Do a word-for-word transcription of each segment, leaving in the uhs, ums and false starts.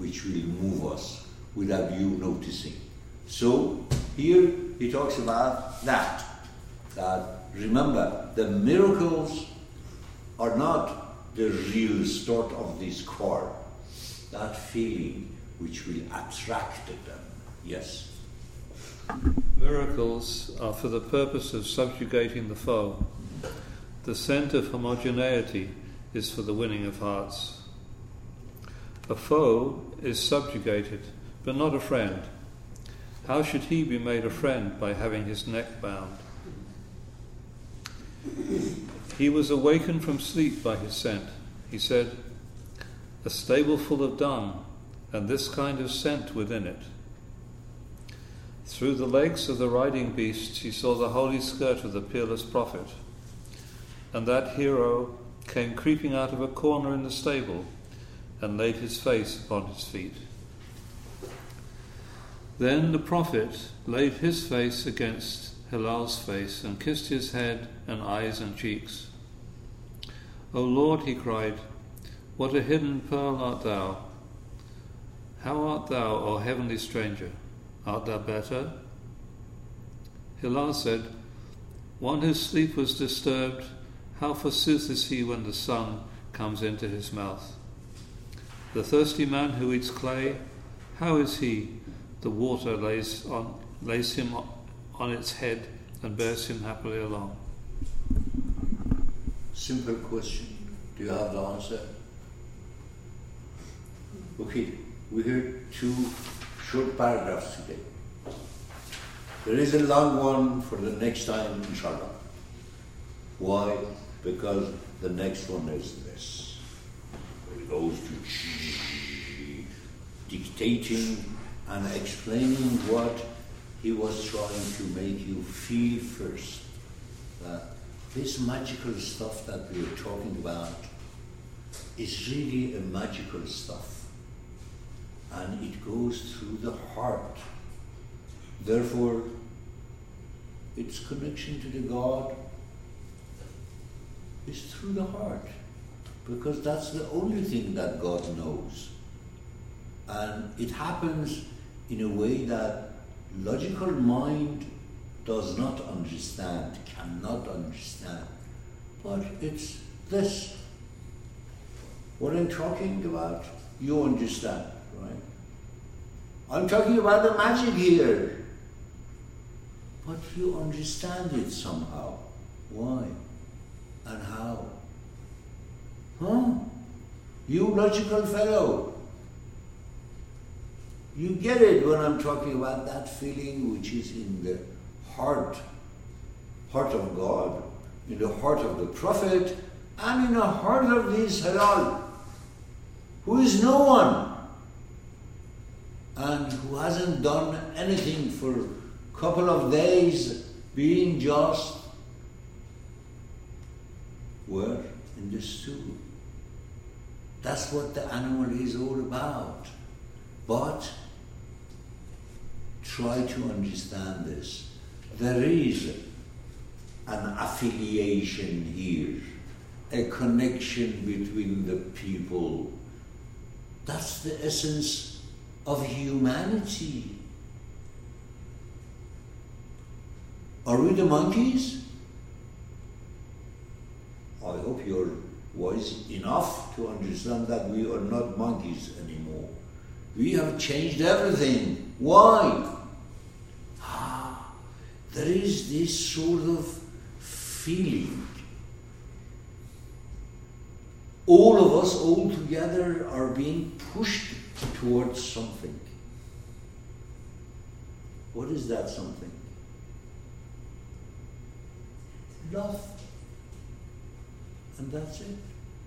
which will move us without you noticing. So, here he talks about that. That, remember, the miracles are not the real start of this car. That feeling which will attract them. Yes. Miracles are for the purpose of subjugating the foe. The scent of homogeneity is for the winning of hearts. A foe is subjugated, but not a friend. How should he be made a friend by having his neck bound? He was awakened from sleep by his scent. He said, "A stable full of dung, and this kind of scent within it." Through the legs of the riding beasts he saw the holy skirt of the peerless prophet, and that hero came creeping out of a corner in the stable and laid his face upon his feet. Then the prophet laid his face against Hilal's face and kissed his head and eyes and cheeks. "O Lord," he cried, "what a hidden pearl art thou! How art thou, O heavenly stranger? Art thou better?" Hilal said, "One whose sleep was disturbed, how forsooth is he when the sun comes into his mouth? The thirsty man who eats clay, how is he? The water lays on lays him on its head and bears him happily along." Simple question. Do you have the answer? Okay, we heard two short paragraphs today. There is a long one for the next time, inshallah. Why? Because the next one is this. It goes to dictating and explaining what he was trying to make you feel first. That this magical stuff that we are talking about is really a magical stuff. And it goes through the heart. Therefore, its connection to the God is through the heart. Because that's the only thing that God knows. And it happens in a way that logical mind does not understand, cannot understand. But it's this. What I'm talking about, you understand, right? I'm talking about the magic here. But you understand it somehow. Why? And how? Huh? You logical fellow. You get it when I'm talking about that feeling which is in the heart, heart of God, in the heart of the Prophet, and in the heart of this Hilal, who is no one, and who hasn't done anything for a couple of days, being just where? In the stool. That's what the animal is all about. But try to understand this. There is an affiliation here, a connection between the people. That's the essence of humanity. Are we the monkeys? I hope you're wise enough to understand that we are not monkeys anymore. We have changed everything. Why? Ah, there is this sort of feeling. All of us, all together, are being pushed towards something. What is that something? Love. And that's it.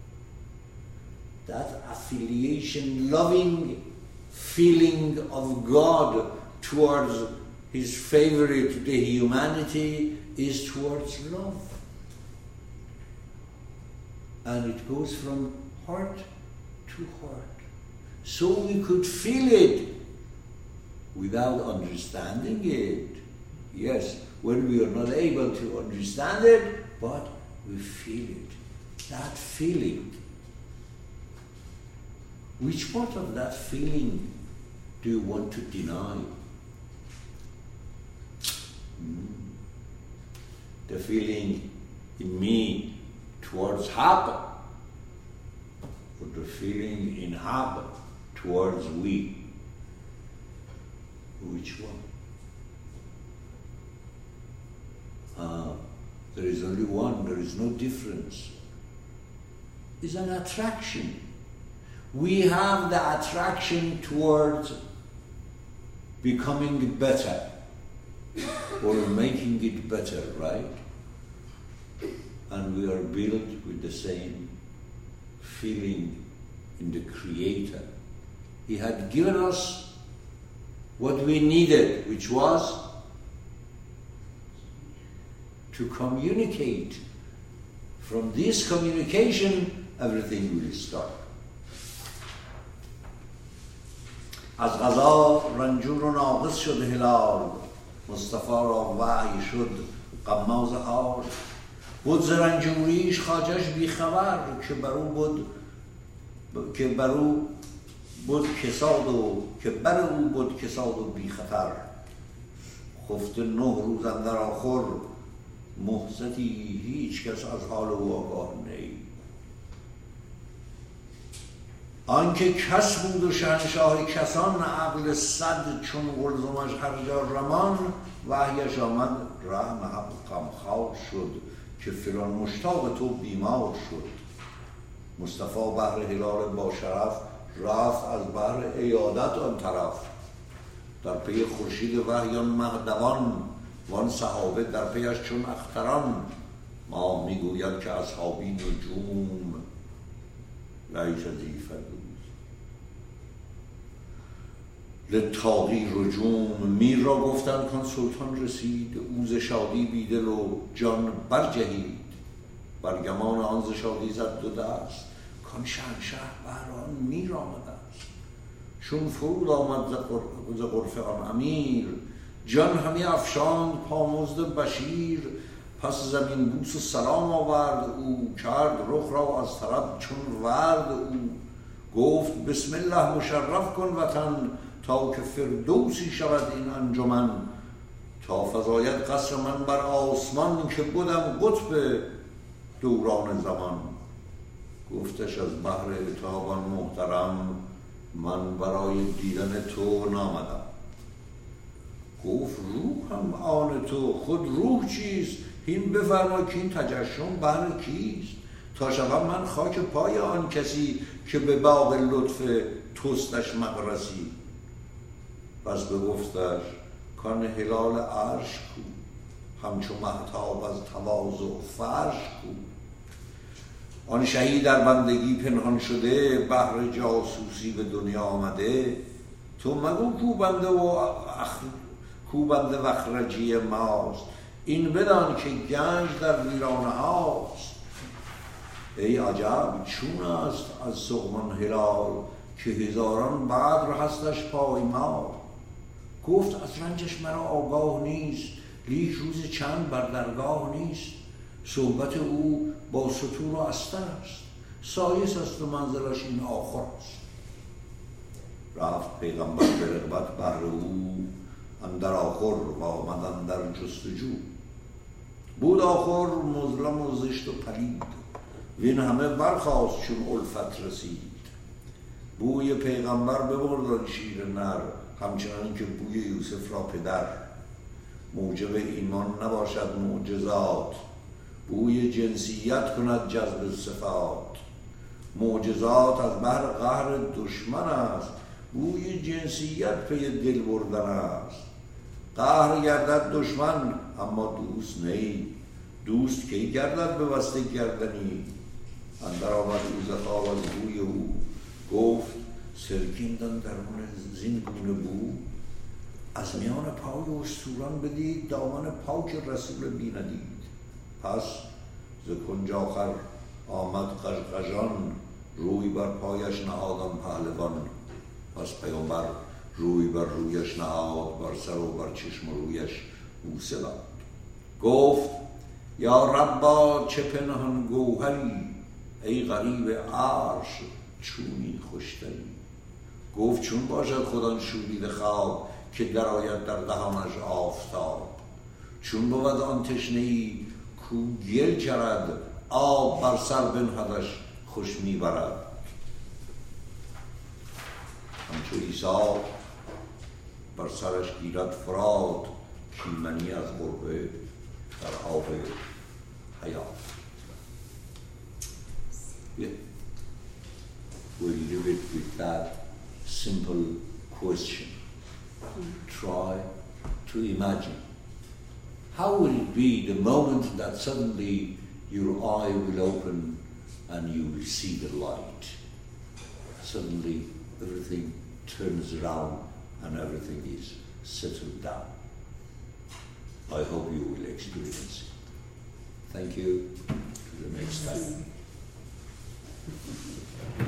That affiliation, loving feeling of God towards His favorite, the humanity, is towards love. And it goes from heart to heart. So we could feel it without understanding it. Yes, when we are not able to understand it, but we feel it. That feeling. which part of that feeling do you want to deny? Mm. The feeling in me towards Haba, or the feeling in Haba towards we? Which one? Uh, there is only one, there is no difference. It's an attraction. We have the attraction towards becoming better or making it better, right? And we are built with the same feeling in the Creator. He had given us what we needed, which was to communicate. From this communication, everything will start. از غذا رنجور و ناقص شد هلال، مصطفی را وحی شد غماز حال. بود ز رنجوریش خواجه‌اش بیخبر، که برو بود که برو بود کساد و که بر او بود کساد و بیخطر. خفته نه روز اندر آخر، محزتی هیچ کس از حال او آگاه نی. آنکه کس بود و شهنشاه کسان، عقل صد چون قلزمش هر جا رمان. وحیش آمد رحم حق غمخوار شد، که فلان مشتاق تو بیمار شد. مصطفی بهر هلال با شرف، رفت از بهر عیادت آن طرف. در پی خورشید وحیان مهدوان، وان صحابه در پیش چون اختران. ما میگوید که اصحابی نجوم، لیس ذی فدوس للطاغی رجوم. میر را گفتند کان سلطان رسید، او ز شادی بیدل و جان برجهید. بر گمان آن ز شادی زد دو دست، کان شهنشه بهر آن میر آمده است. چون فرود آمد ز غرفه آن امیر، جان همی افشاند پامزد بشیر. پس زمین بوس و سلام آورد او، کرد رخ را از طرب چون ورد او. گفت بسم الله مشرف کن وطن، تا که فردوسی شود این انجمن. تا فزاید قصر من بر آسمان، که بودم قطب دوران زمان. گفتش از بحر عتابان محترم، من برای دیدن تو نامدم. گفت روح هم آن تو، خود روح چیست؟ هین بفرما که این تجشم بهر کیست؟ تا شوم من خاک پای آن کسی، که به باغ لطف توستش مغرسی. پس بگفتش کان هلال عرش کو، همچو مهتاب از تواضع فرش کو. آن شهید در بندگی پنهان شده، بهر جاسوسی به دنیا آمده. تو مگو کو بنده و اخ... کو بنده و اخرجی ماست، این بدان که گنج در ویرانه هاست. ای عجب چون است از سقمان هلال، که هزاران بدر هستش پایمال. گفت از رنجش مرا آگاه نیست، لیک روز چند بر درگاه نیست. صحبت او با ستور و استر است، سایس است و منزلش این آخر است. رفت پیغمبر به رغبت بهر او، اندر آخر و آمد اندر جستجو. بود آخر مظلم و زشت و پلید، وین همه برخاست چون الفت رسید. بوی پیغمبر ببرد آن شیر نر، همچنان که بوی یوسف را پدر. موجب ایمان نباشد معجزات، بوی جنسیت کند جذب صفات. معجزات از بهر قهر دشمن است، بوی جنسیت پی دل بردن است. قهر گردد دشمن اما دوست نی، دوست کی گردد به وسته گردنی. اندر آمد او ز خواب از بوی او، گفت سرگیندن درون زین گونه بو. از میان پای استوران بدید، دامن پاک رسول بیندید. پس ز کنج آخر آمد قژقژان، روی بر پایش نهادم پهلوان. پس پیامبر روی بر رویش نهاد، بر سر و بر چشم رویش بوسه داد. گفت یا ربا چه پنهان گوهری، ای غریب عرش چونی خوشتری. گفت چون باشد خودان شورید خواب که درآید در دهانش آفتاب. چون بود آن تشنه‌ای کو گل کرد آب بر سر بنهدش خوش میبرد. همچو عیسی بر سرش گیرد فرات پیمنی از قربه در آب حیات. Yeah. We leave it with that simple question. Try to imagine. How will it be the moment that suddenly your eye will open and you will see the light? Suddenly everything turns around and everything is settled down. I hope you will experience it. Thank you. To the next time.